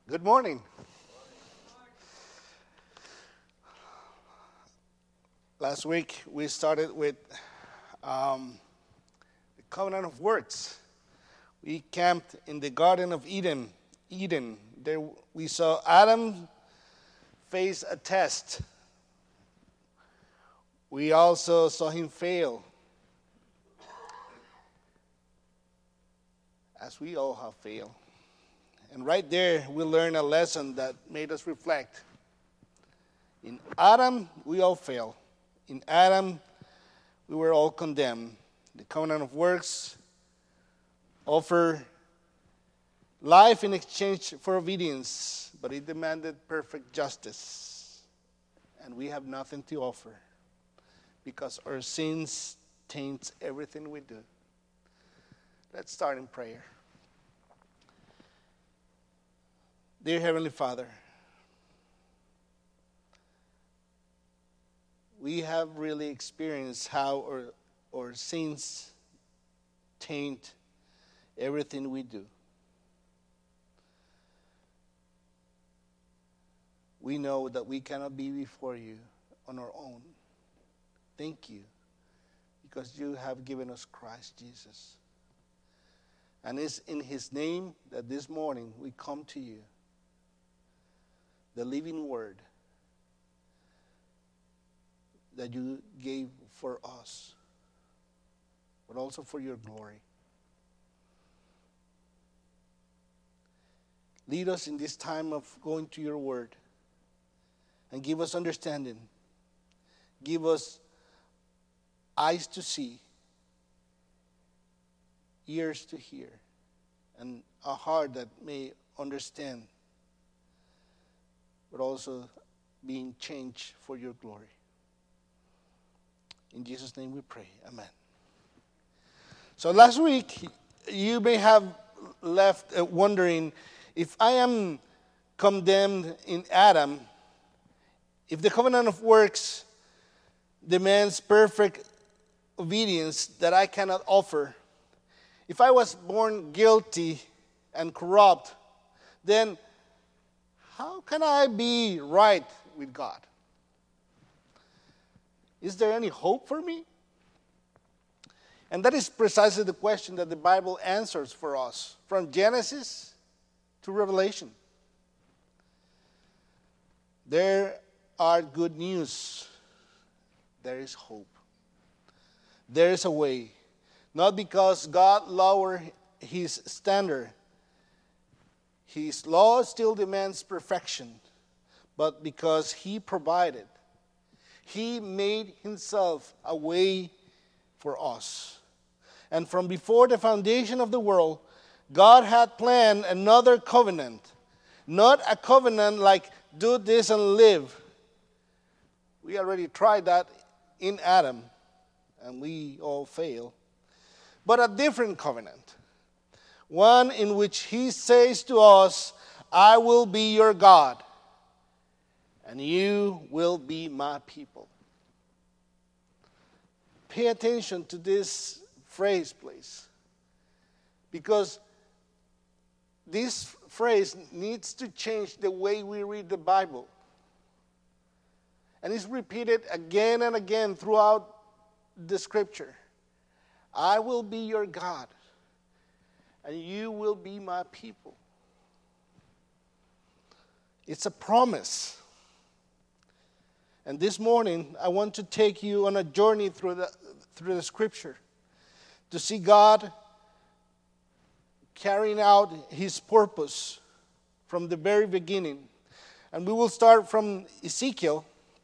Good morning. Last week we started with the covenant of works. We camped in the Garden of Eden. There we saw Adam face a test. We also saw him fail, as we all have failed. And right there, we learned a lesson that made us reflect. In Adam, we all fail. In Adam, we were all condemned. The covenant of works offered life in exchange for obedience, but it demanded perfect justice. And we have nothing to offer because our sins taint everything we do. Let's start in prayer. Dear Heavenly Father, we have really experienced how our sins taint everything we do. We know that we cannot be before you on our own. Thank you, because you have given us Christ Jesus. And it's in his name that this morning we come to you, the living word that you gave for us, but also for your glory. Lead us in this time of going to your word and give us understanding. Give us eyes to see, ears to hear, and a heart that may understand, but also being changed for your glory. In Jesus' name we pray. Amen. So last week, you may have left wondering, if I am condemned in Adam, if the covenant of works demands perfect obedience that I cannot offer, if I was born guilty and corrupt, then how can I be right with God? Is there any hope for me? And that is precisely the question that the Bible answers for us, from Genesis to Revelation. There are good news. There is hope. There is a way. Not because God lowered his standard. His law still demands perfection, but because he provided. He made himself a way for us. And from before the foundation of the world, God had planned another covenant. Not a covenant like do this and live. We already tried that in Adam, and we all fail. But a different covenant. One in which he says to us, I will be your God, and you will be my people. Pay attention to this phrase, please. Because this phrase needs to change the way we read the Bible. And it's repeated again and again throughout the scripture. I will be your God, and you will be my people. It's a promise. And this morning, I want to take you on a journey through the scripture to see God carrying out his purpose from the very beginning. And we will start from Ezekiel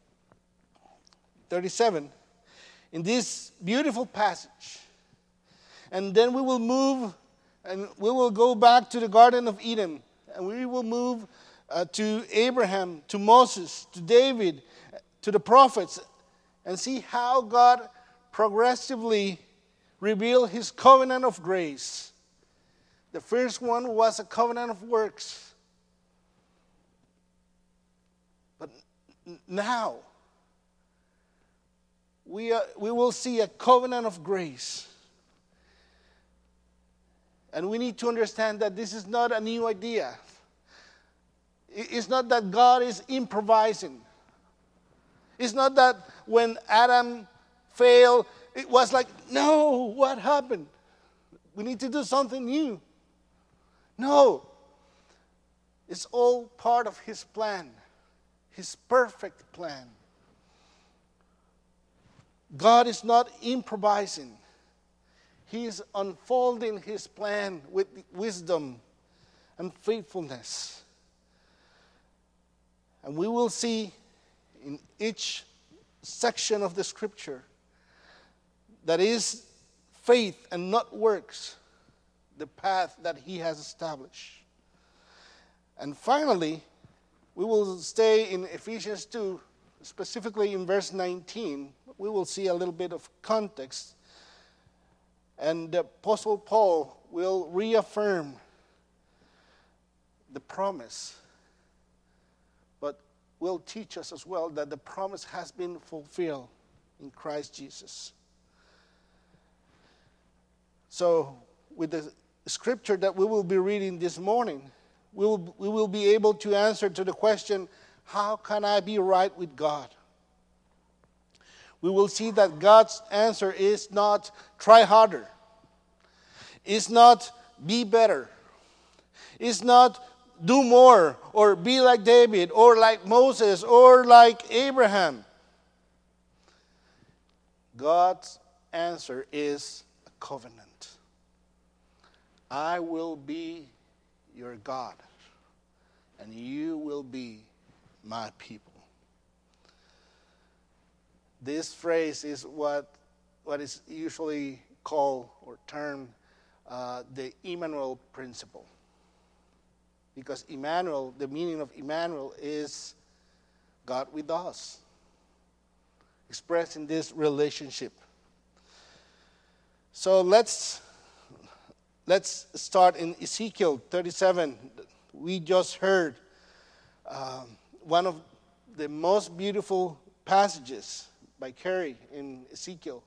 37 in this beautiful passage. And then we will move and we will go back to the Garden of Eden. And we will move to Abraham, to Moses, to David, to the prophets, and see how God progressively revealed his covenant of grace. The first one was a covenant of works. But now, we will see a covenant of grace. And we need to understand that this is not a new idea. It's not that God is improvising. It's not that when Adam failed, it was like, no, what happened? We need to do something new. No. It's all part of His plan, His perfect plan. God is not improvising. He is unfolding His plan with wisdom and faithfulness. And we will see in each section of the Scripture that is faith and not works, the path that He has established. And finally, we will stay in Ephesians 2, specifically in verse 19. We will see a little bit of context. And the Apostle Paul will reaffirm the promise, but will teach us as well that the promise has been fulfilled in Christ Jesus. So, with the scripture that we will be reading this morning, we will be able to answer to the question, how can I be right with God? We will see that God's answer is not try harder. It's not be better. It's not do more or be like David or like Moses or like Abraham. God's answer is a covenant. I will be your God, and you will be my people. This phrase is what is usually called or termed the Emmanuel principle. Because Emmanuel, the meaning of Emmanuel is God with us, expressed in this relationship. So let's start in Ezekiel 37. We just heard one of the most beautiful passages by Carrie in Ezekiel.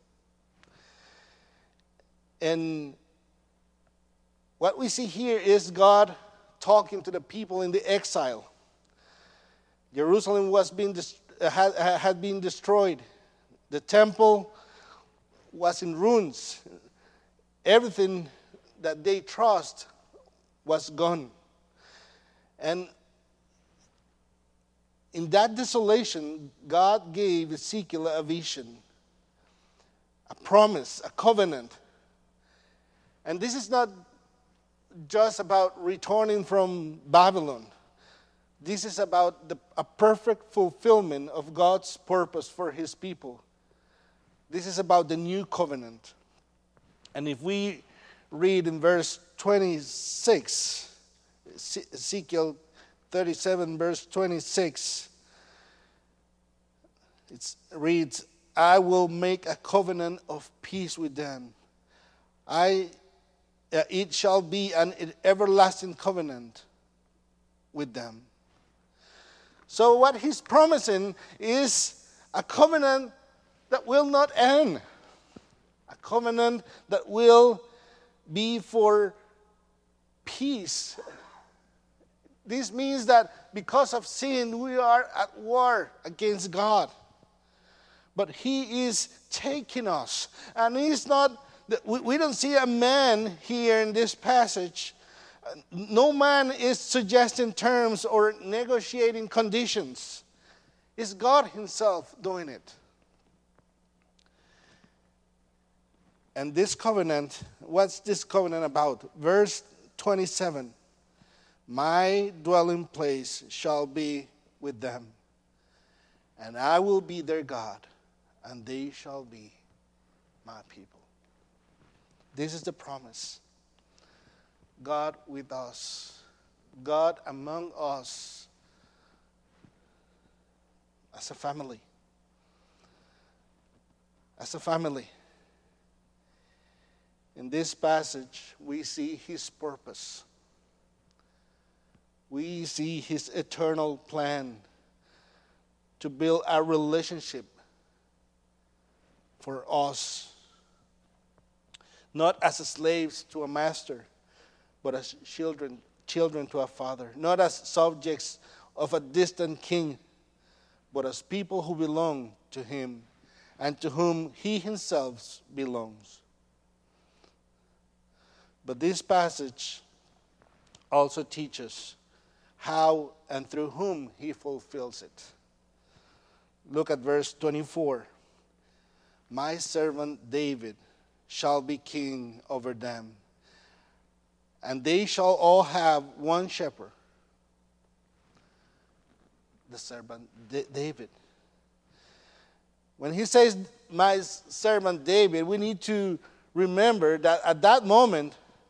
And what we see here is God talking to the people in the exile. Jerusalem had been destroyed. The temple was in ruins. Everything that they trust was gone. And in that desolation, God gave Ezekiel a vision, a promise, a covenant. And this is not just about returning from Babylon. This is about a perfect fulfillment of God's purpose for His people. This is about the new covenant. And if we read in verse 26, Ezekiel 37, verse 26, it reads, I will make a covenant of peace with them. It shall be an everlasting covenant with them. So what He's promising is a covenant that will not end. A covenant that will be for peace. This means that because of sin, we are at war against God. But He is taking us. And He's not, we don't see a man here in this passage. No man is suggesting terms or negotiating conditions. It's God Himself doing it. And this covenant, what's this covenant about? Verse 27. My dwelling place shall be with them, and I will be their God, and they shall be my people. This is the promise. God with us. God among us as a family. As a family. In this passage, we see His purpose. We see His eternal plan to build a relationship for us, not as slaves to a master, but as children children to a father, not as subjects of a distant king, but as people who belong to him and to whom he himself belongs. But this passage also teaches how and through whom he fulfills it. Look at verse 24. My servant David shall be king over them, and they shall all have one shepherd, the servant David. When he says, my servant David, we need to remember that at that moment,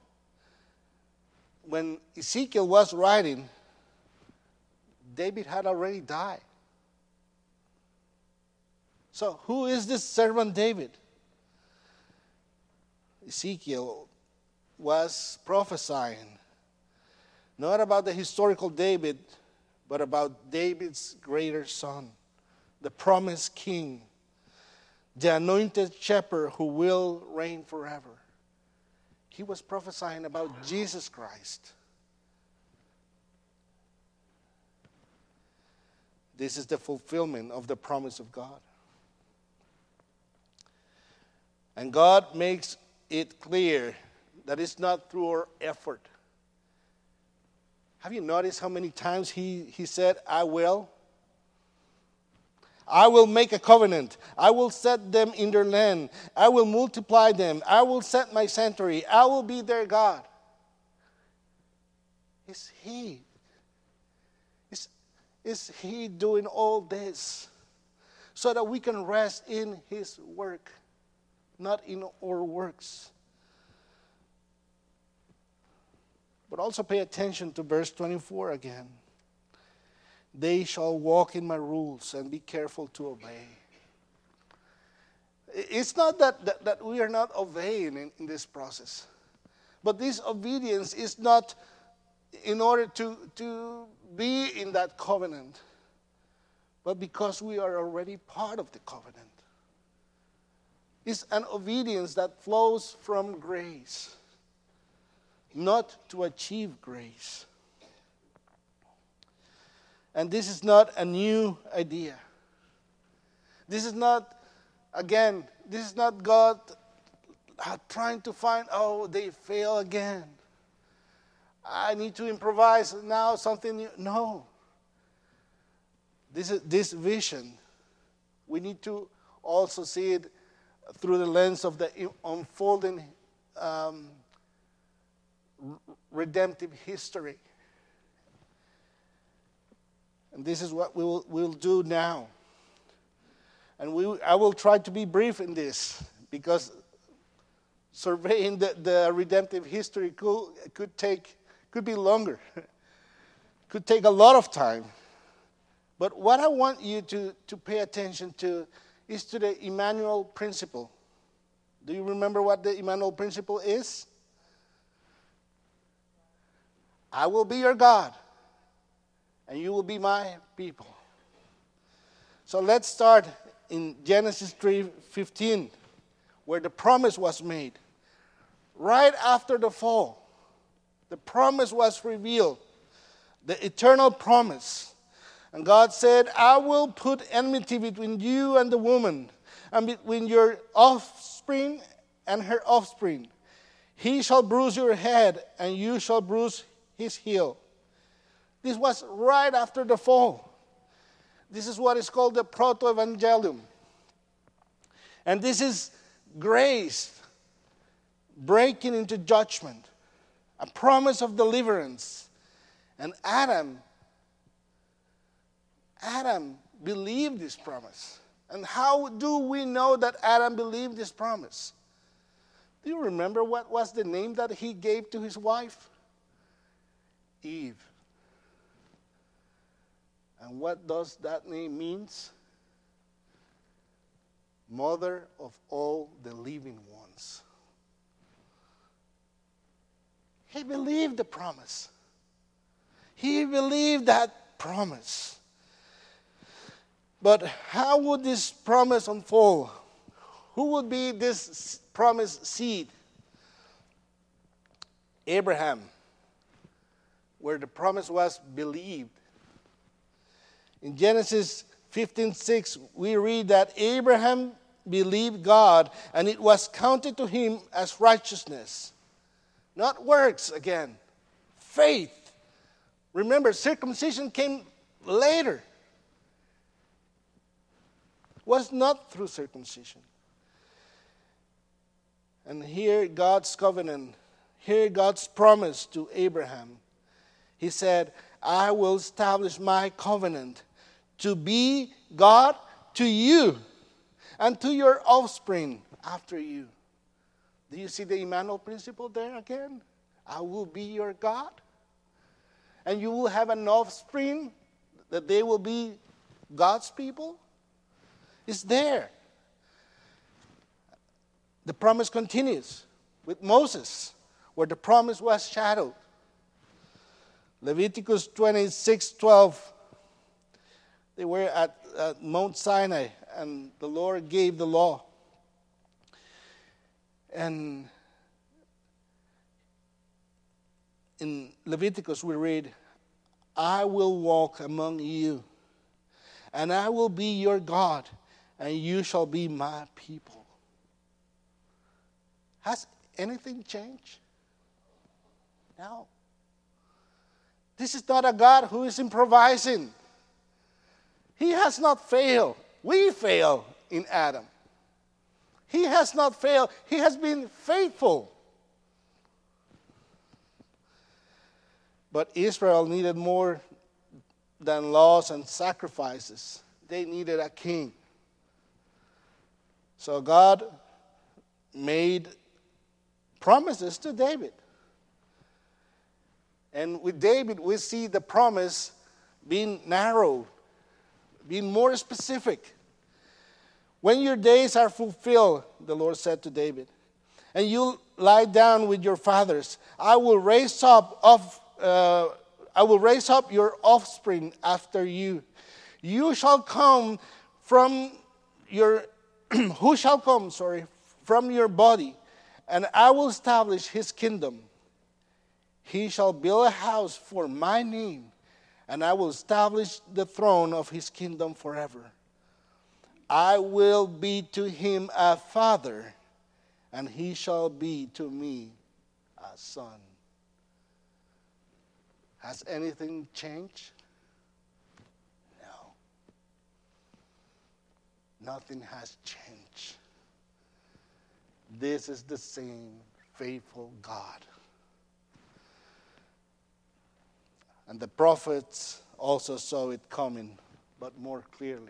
when Ezekiel was writing, David had already died. So who is this servant David? Ezekiel was prophesying not about the historical David, but about David's greater son, the promised king, the anointed shepherd who will reign forever. He was prophesying about Jesus Christ. This is the fulfillment of the promise of God. And God makes it clear that it's not through our effort. Have you noticed how many times he said, I will? I will make a covenant. I will set them in their land. I will multiply them. I will set my sanctuary. I will be their God. Is he doing all this so that we can rest in his work, not in our works? But also pay attention to verse 24 again. They shall walk in my rules and be careful to obey. It's not that we are not obeying in this process. But this obedience is not in order to be in that covenant, but because we are already part of the covenant. It's an obedience that flows from grace, not to achieve grace. And this is not a new idea. This is not God trying to find, they fail again. I need to improvise now something new. No. This vision, we need to also see it through the lens of the unfolding redemptive history. And this is what we'll do now. And I will try to be brief in this, because surveying the redemptive history could be longer. Could take a lot of time. But what I want you to pay attention to is to the Emmanuel principle. Do you remember what the Emmanuel principle is? I will be your God, and you will be my people. So let's start in Genesis 3:15, where the promise was made. Right after the fall, the promise was revealed, the eternal promise. And God said, I will put enmity between you and the woman, and between your offspring and her offspring. He shall bruise your head, and you shall bruise his heel. This was right after the fall. This is what is called the proto-evangelium. And this is grace breaking into judgment, a promise of deliverance. And Adam believed this promise. And how do we know that Adam believed this promise? Do you remember what was the name that he gave to his wife? Eve. And what does that name mean? Mother of all the living ones. He believed the promise. He believed that promise. But how would this promise unfold? Who would be this promised seed? Abraham, where the promise was believed. In Genesis 15:6, we read that Abraham believed God, and it was counted to him as righteousness. Not works again. Faith. Remember, circumcision came later. It was not through circumcision. And here God's covenant, here God's promise to Abraham. He said, I will establish my covenant to be God to you and to your offspring after you. Do you see the Emmanuel principle there again? I will be your God, and you will have an offspring that they will be God's people. It's there. The promise continues with Moses, where the promise was shadowed. Leviticus 26:12. They were at Mount Sinai, and the Lord gave the law. And in Leviticus we read, I will walk among you, and I will be your God, and you shall be my people. Has anything changed? No. This is not a God who is improvising. He has not failed. We fail in Adam. He has not failed. He has been faithful. But Israel needed more than laws and sacrifices. They needed a king. So God made promises to David. And with David, we see the promise being narrowed, being more specific. When your days are fulfilled, the Lord said to David, and you lie down with your fathers, I will raise up your offspring after you. You shall come from your from your body, and I will establish his kingdom. He shall build a house for my name, and I will establish the throne of his kingdom forever. I will be to him a father, and he shall be to me a son. Has anything changed? No. Nothing has changed. This is the same faithful God. And the prophets also saw it coming, but more clearly.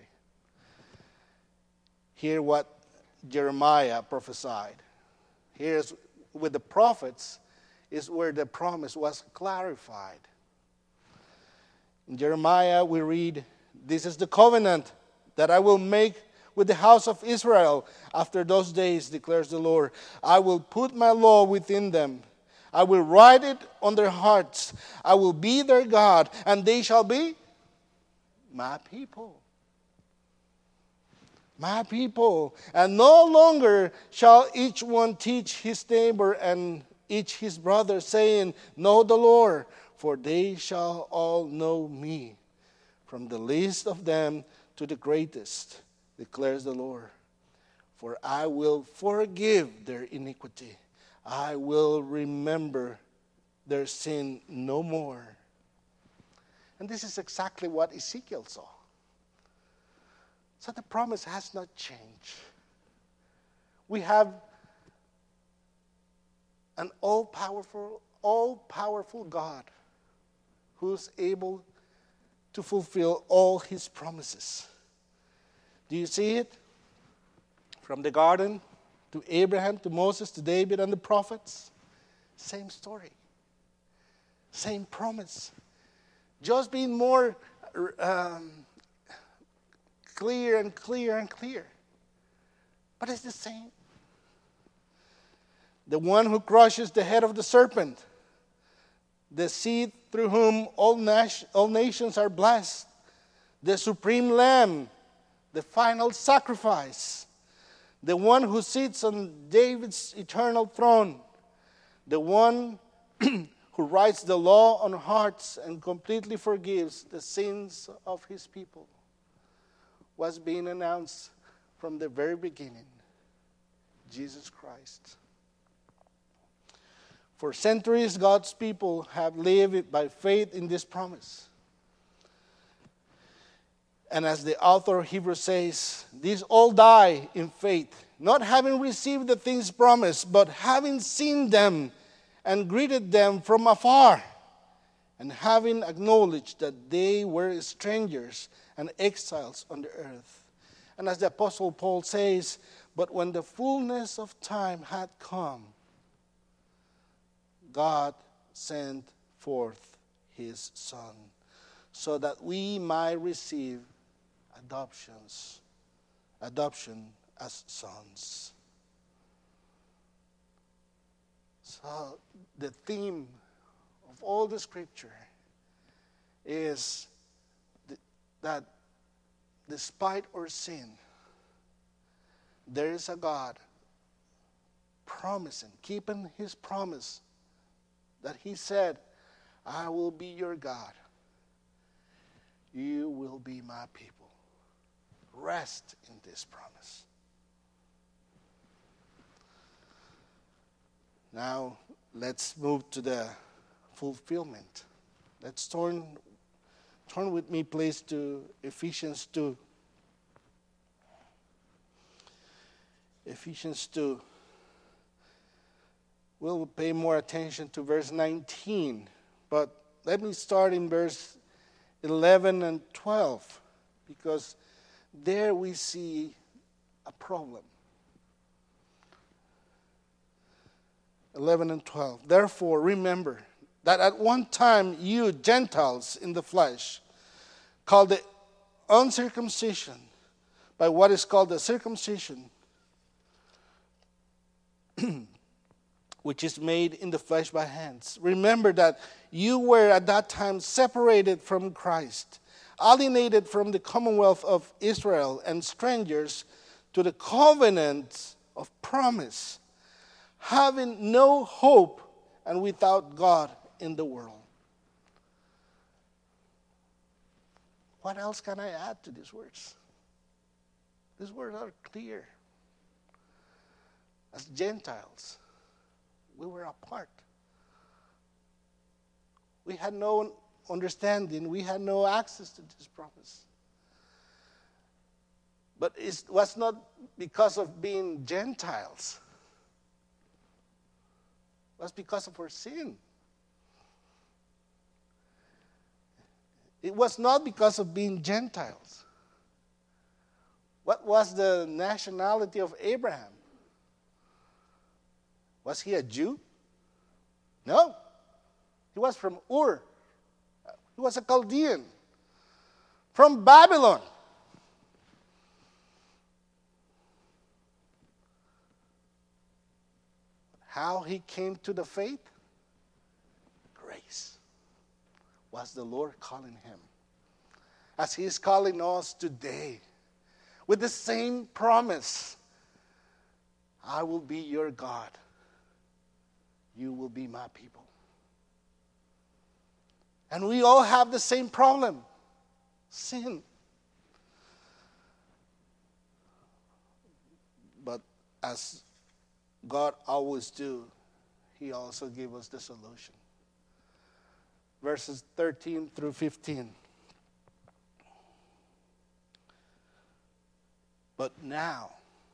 Hear what Jeremiah prophesied. Here's with the prophets is where the promise was clarified. In Jeremiah we read, this is the covenant that I will make with the house of Israel after those days, declares the Lord. I will put my law within them. I will write it on their hearts. I will be their God, and they shall be my people. My people. And no longer shall each one teach his neighbor and each his brother, saying, know the Lord, for they shall all know me, from the least of them to the greatest, declares the Lord. For I will forgive their iniquity. I will remember their sin no more. And this is exactly what Ezekiel saw. So the promise has not changed. We have an all-powerful God who's able to fulfill all his promises. Do you see it? From the garden to Abraham, to Moses, to David, and the prophets. Same story. Same promise. Just being more clear and clear and clear. But it's the same. The one who crushes the head of the serpent. The seed through whom all nations are blessed. The supreme lamb. The final sacrifice. The one who sits on David's eternal throne. The one who writes the law on hearts and completely forgives the sins of his people, was being announced from the very beginning, Jesus Christ. For centuries, God's people have lived by faith in this promise. And as the author of Hebrews says, these all die in faith, not having received the things promised, but having seen them and greeted them from afar, and having acknowledged that they were strangers and exiles on the earth. And as the Apostle Paul says, but when the fullness of time had come, God sent forth his Son, so that we might receive adoption as sons. So the theme of all the scripture is that despite our sin, there is a God promising, keeping his promise that he said, I will be your God. You will be my people. Rest in this promise. Now, let's move to the fulfillment. Let's turn with me, please, to Ephesians 2. Ephesians 2. We'll pay more attention to verse 19, but let me start in verse 11 and 12, because there we see a problem. 11 and 12. Therefore, remember that at one time you Gentiles in the flesh, called the uncircumcision by what is called the circumcision, which is made in the flesh by hands. Remember that you were at that time separated from Christ, alienated from the commonwealth of Israel, and strangers to the covenant of promise, having no hope and without God in the world. What else can I add to these words? These words are clear. As Gentiles, we were apart. We had no understanding. We had no access to this promise. But it was not because of being Gentiles. It was because of our sin. It was not because of being Gentiles. What was the nationality of Abraham? Was he a Jew? No. He was from Ur. He was a Chaldean. From Babylon. How he came to the faith? Grace. Was the Lord calling him? As he is calling us today. With the same promise. I will be your God. You will be my people. And we all have the same problem. Sin. But as God always do, he also gave us the solution. Verses 13 through 15. But now,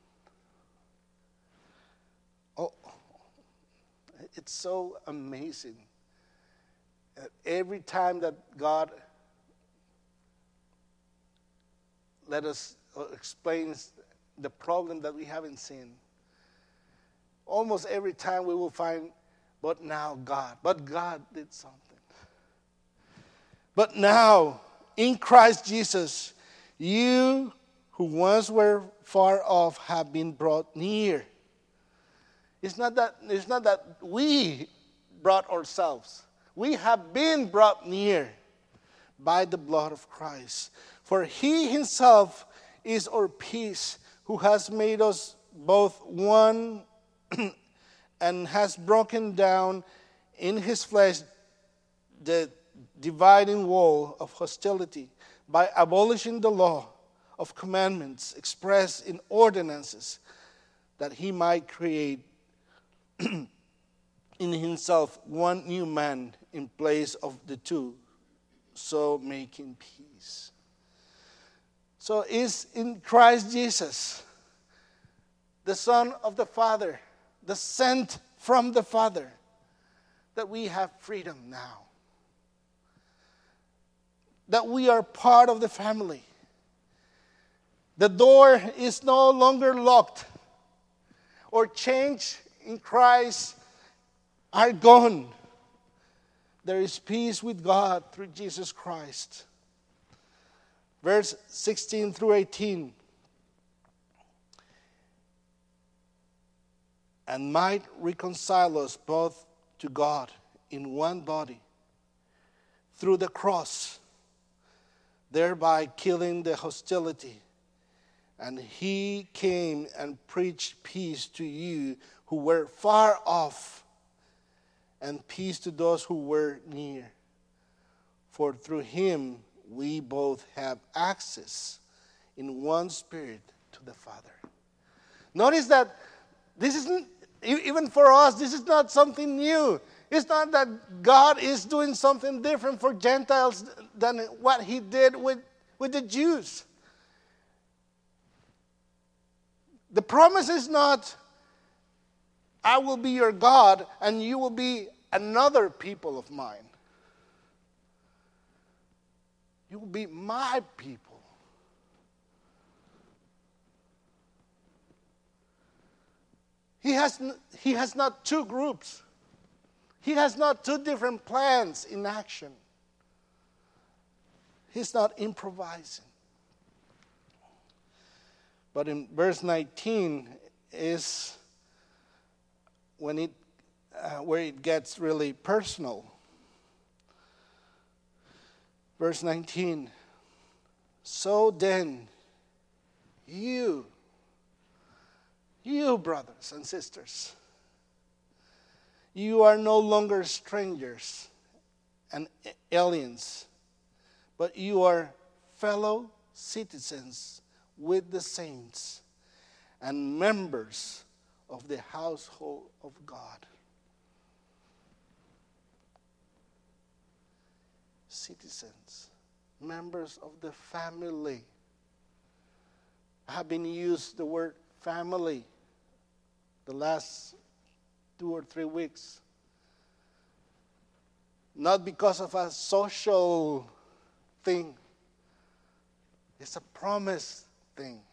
it's so amazing. Every time that God let us explains the problem that we have in sin, almost every time we will find, but now God. But God did something. But now, in Christ Jesus, you who once were far off have been brought near. It's not that we brought ourselves. We have been brought near by the blood of Christ. For he himself is our peace, who has made us both one and has broken down in his flesh the dividing wall of hostility by abolishing the law of commandments expressed in ordinances, that he might create in himself one new man in place of the two, so making peace. So is in Christ Jesus, the Son of the Father, the sent from the Father, that we have freedom now. That we are part of the family. The door is no longer locked, or chains in Christ are gone. There is peace with God through Jesus Christ. Verse 16 through 18. And might reconcile us both to God in one body through the cross, thereby killing the hostility. And he came and preached peace to you who were far off, and peace to those who were near. For through him we both have access in one Spirit to the Father. Notice that this isn't, even for us, this is not something new. It's not that God is doing something different for Gentiles than what he did with the Jews. The promise is not, I will be your God and you will be another people of mine. You will be my people. He has not two groups. He has not two different plans in action. He's not improvising. But in verse 19 is when where it gets really personal. Verse 19. So then, you brothers and sisters, you are no longer strangers and aliens, but you are fellow citizens with the saints and members of the household of God. Citizens, members of the family. I have been used the word family the last 2 or 3 weeks. Not because of a social thing. It's a promise thing.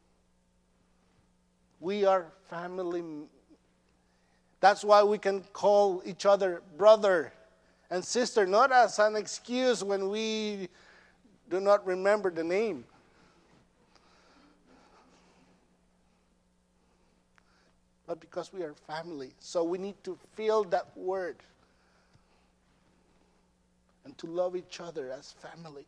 We are family. That's why we can call each other brother and sister, not as an excuse when we do not remember the name. But because we are family. So we need to feel that word. And to love each other as family.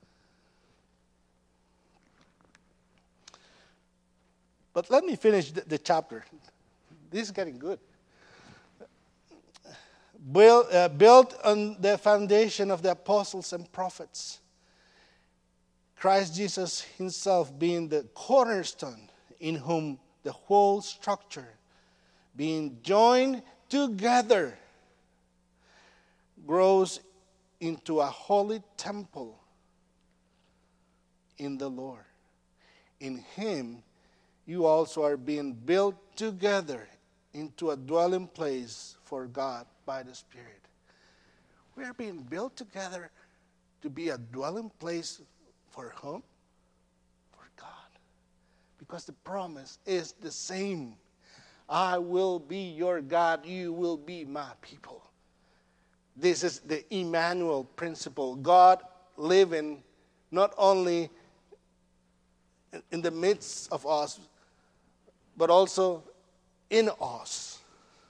But let me finish the chapter. This is getting good. Built on the foundation of the apostles and prophets, Christ Jesus himself being the cornerstone, in whom the whole structure, being joined together, grows into a holy temple in the Lord. In him you also are being built together into a dwelling place for God by the Spirit. We are being built together to be a dwelling place for whom? For God. Because the promise is the same. I will be your God, you will be my people. This is the Emmanuel principle. God living not only in the midst of us, but also in us.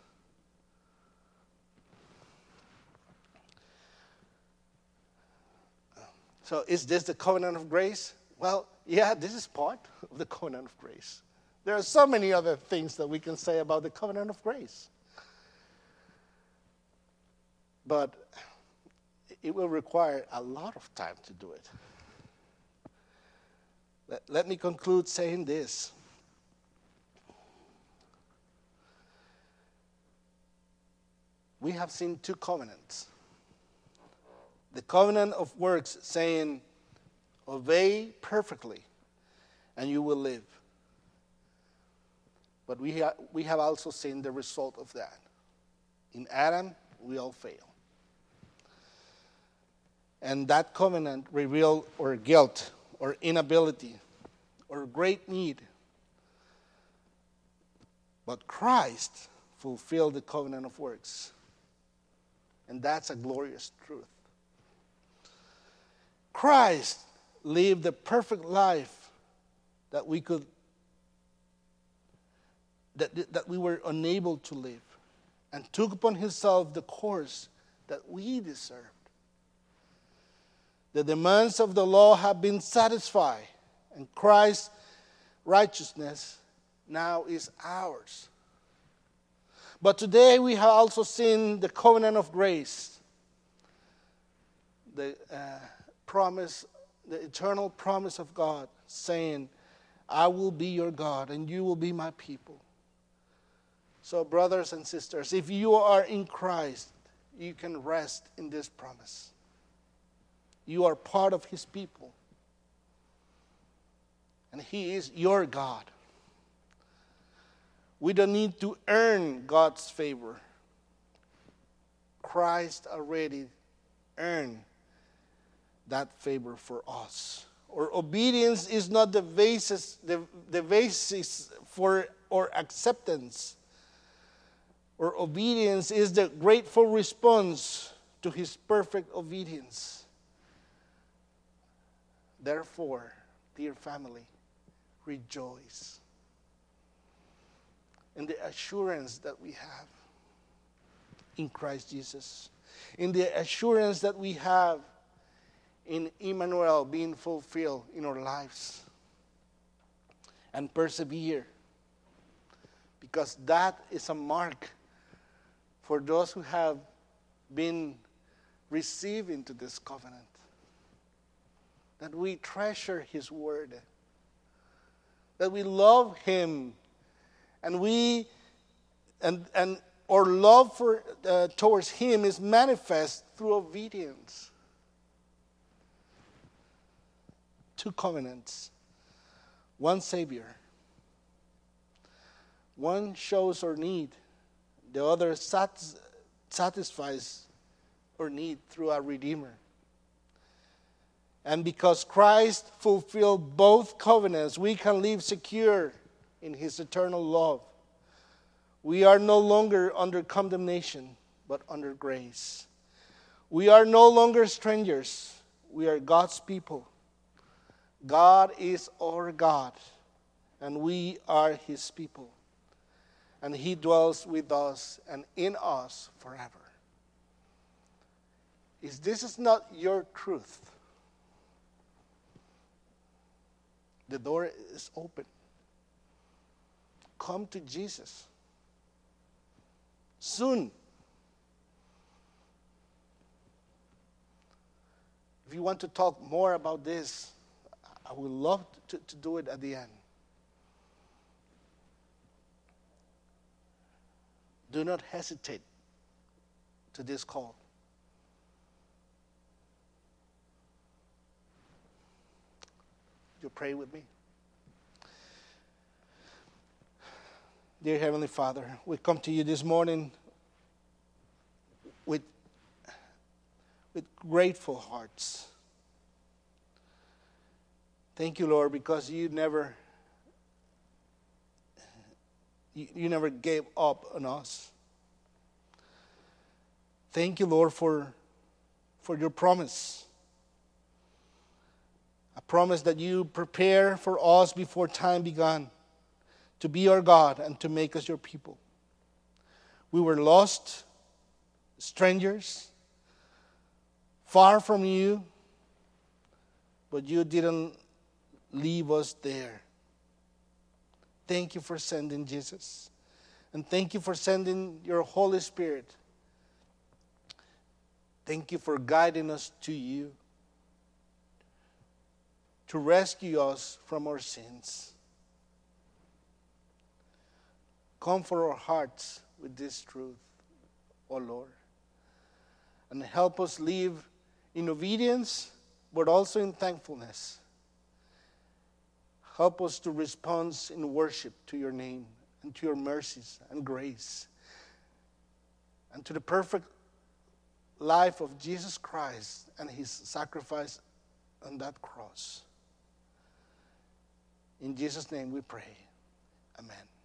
So is this the covenant of grace? Well, yeah, this is part of the covenant of grace. There are so many other things that we can say about the covenant of grace. But it will require a lot of time to do it. Let me conclude saying this. We have seen two covenants. The covenant of works saying, obey perfectly and you will live. But we have also seen the result of that. In Adam, we all fail. And that covenant revealed our guilt, or inability, or great need. But Christ fulfilled the covenant of works. And that's a glorious truth. Christ lived the perfect life that we were unable to live, and took upon himself the course that we deserved. The demands of the law have been satisfied, and Christ's righteousness now is ours. But today we have also seen the covenant of grace, the promise, the eternal promise of God, saying, I will be your God and you will be my people. So brothers and sisters, if you are in Christ, you can rest in this promise. You are part of his people. And he is your God. We don't need to earn God's favor. Christ already earned that favor for us. Our obedience is not the basis for our acceptance. Our obedience is the grateful response to his perfect obedience. Therefore, dear family, rejoice in the assurance that we have in Christ Jesus, in the assurance that we have in Emmanuel being fulfilled in our lives, and persevere, because that is a mark for those who have been received into this covenant, that we treasure his word, that we love him, and our love towards him is manifest through obedience. Two covenants, one Savior. One shows our need, the other satisfies our need through a Redeemer. And because Christ fulfilled both covenants, we can live secure in his eternal love. We are no longer under condemnation, but under grace. We are no longer strangers. We are God's people. God is our God, and we are his people. And he dwells with us and in us forever. If this is not your truth, the door is open. Come to Jesus soon. If you want to talk more about this, I would love to do it at the end. Do not hesitate to this call. You pray with me. Dear Heavenly Father, we come to you this morning with grateful hearts. Thank you, Lord, because you never gave up on us. Thank you, Lord, for your promise. A promise that you prepare for us before time began, to be our God and to make us your people. We were lost, strangers, far from you, but you didn't leave us there. Thank you for sending Jesus. And thank you for sending your Holy Spirit Thank you for guiding us to you, to rescue us from our sins. Comfort our hearts with this truth, O Lord, and help us live in obedience, but also in thankfulness. Help us to respond in worship to your name and to your mercies and grace and to the perfect life of Jesus Christ and his sacrifice on that cross. In Jesus' name we pray. Amen.